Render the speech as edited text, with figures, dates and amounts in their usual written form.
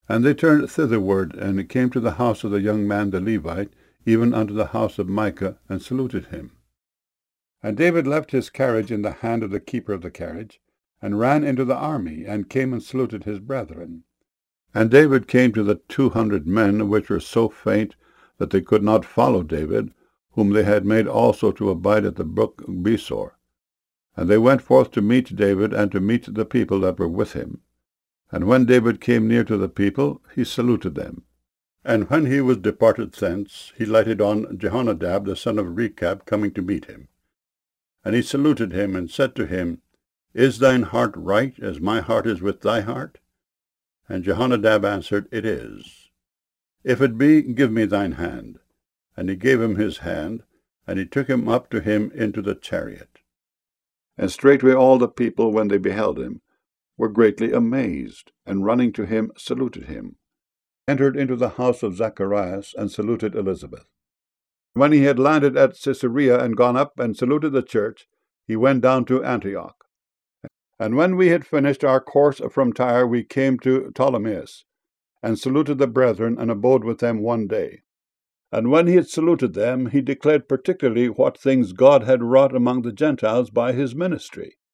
And they turned thitherward, and came to the house of the young man the Levite, even unto the house of Micah, and saluted him. And David left his carriage in the hand of the keeper of the carriage, and ran into the army, and came and saluted his brethren. And David came to the 200 men, which were so faint that they could not follow David, whom they had made also to abide at the brook Besor. And they went forth to meet David, and to meet the people that were with him. And when David came near to the people, he saluted them. And when he was departed thence, he lighted on Jehonadab the son of Rechab, coming to meet him. And he saluted him, and said to him, Is thine heart right, as my heart is with thy heart? And Jehonadab answered, It is. If it be, give me thine hand. And he gave him his hand, and he took him up to him into the chariot. And straightway all the people, when they beheld him, were greatly amazed, and running to him saluted him. Entered into the house of Zacharias, and saluted Elizabeth. When he had landed at Caesarea, and gone up and saluted the church, he went down to Antioch. And when we had finished our course from Tyre, we came to Ptolemais, and saluted the brethren, and abode with them one day. And when he had saluted them, he declared particularly what things God had wrought among the Gentiles by his ministry.